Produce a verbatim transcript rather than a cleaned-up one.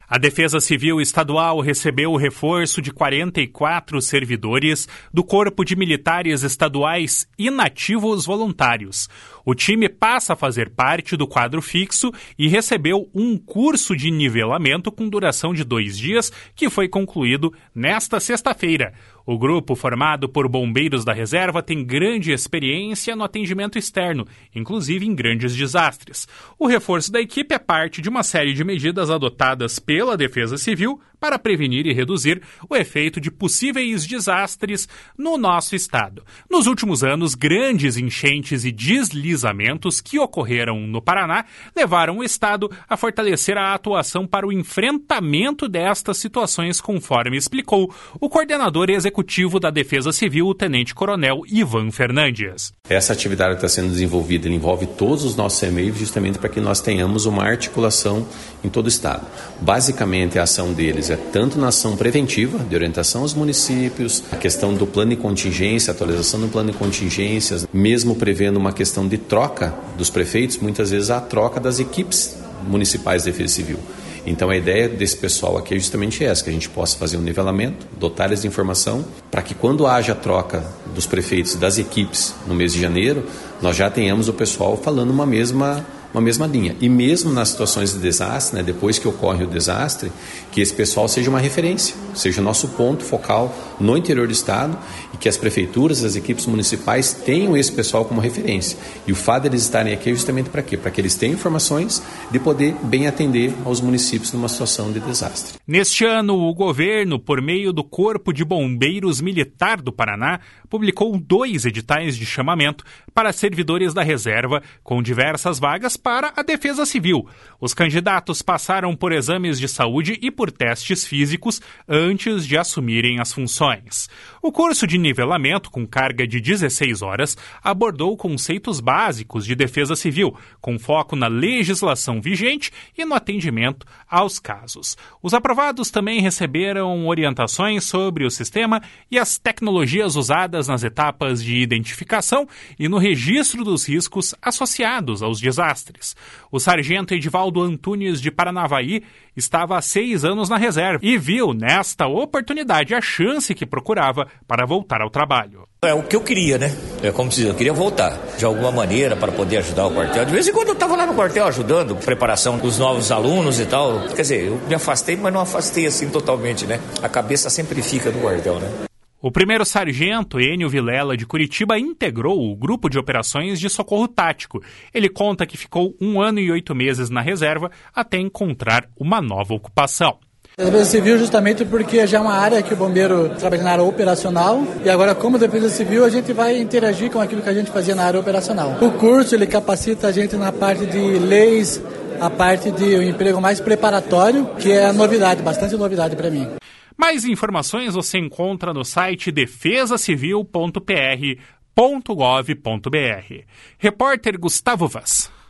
A Defesa Civil Estadual recebeu o reforço de quarenta e quatro servidores do Corpo de Militares Estaduais Inativos Voluntários. O time passa a fazer parte do quadro fixo e recebeu um curso de nivelamento com duração de dois dias, que foi concluído nesta sexta-feira. O grupo, formado por bombeiros da reserva, tem grande experiência no atendimento externo, inclusive em grandes desastres. O reforço da equipe é parte de uma série de medidas adotadas pela Defesa Civil para prevenir e reduzir o efeito de possíveis desastres no nosso estado. Nos últimos anos, grandes enchentes e deslizamentos que ocorreram no Paraná levaram o estado a fortalecer a atuação para o enfrentamento destas situações, conforme explicou o coordenador executivo da Defesa Civil, o Tenente-Coronel Ivan Fernandes. Essa atividade que está sendo desenvolvida envolve todos os nossos E M Is, justamente para que nós tenhamos uma articulação em todo o estado. Basicamente, a ação deles é tanto na ação preventiva, de orientação aos municípios, a questão do plano de contingência, atualização do plano de contingências, mesmo prevendo uma questão de troca dos prefeitos, muitas vezes a troca das equipes municipais de defesa civil. Então a ideia desse pessoal aqui é justamente essa, que a gente possa fazer um nivelamento, dotar eles de informação, para que quando haja a troca dos prefeitos e das equipes no mês de janeiro, nós já tenhamos o pessoal falando uma mesma uma mesma linha. E mesmo nas situações de desastre, né, depois que ocorre o desastre, que esse pessoal seja uma referência, seja o nosso ponto focal no interior do estado e que as prefeituras, as equipes municipais tenham esse pessoal como referência. E o fato de eles estarem aqui é justamente para quê? Para que eles tenham informações de poder bem atender aos municípios numa situação de desastre. Neste ano, o governo, por meio do Corpo de Bombeiros Militar do Paraná, publicou dois editais de chamamento para servidores da reserva, com diversas vagas para a Defesa Civil. Os candidatos passaram por exames de saúde e por testes físicos antes de assumirem as funções. O curso de nivelamento, com carga de dezesseis horas, abordou conceitos básicos de defesa civil, com foco na legislação vigente e no atendimento aos casos. Os aprovados também receberam orientações sobre o sistema e as tecnologias usadas nas etapas de identificação e no registro dos riscos associados aos desastres. O sargento Edivaldo Antunes de Paranavaí estava há seis anos na reserva e viu nesta oportunidade a chance que procurava para voltar ao trabalho. É o que eu queria, né? É como se diz, eu queria voltar de alguma maneira para poder ajudar o quartel. De vez em quando eu estava lá no quartel ajudando, preparação dos novos alunos e tal. Quer dizer, eu me afastei, mas não afastei assim totalmente, né? A cabeça sempre fica no quartel, né? O primeiro sargento, Enio Vilela, de Curitiba, integrou o grupo de operações de socorro tático. Ele conta que ficou um ano e oito meses na reserva até encontrar uma nova ocupação. A Defesa Civil justamente porque já é uma área que o bombeiro trabalha na área operacional e agora como Defesa Civil a gente vai interagir com aquilo que a gente fazia na área operacional. O curso ele capacita a gente na parte de leis, a parte de um emprego mais preparatório, que é a novidade, bastante novidade para mim. Mais informações você encontra no site defesa civil ponto p r ponto gov ponto b r. Repórter Gustavo Vaz.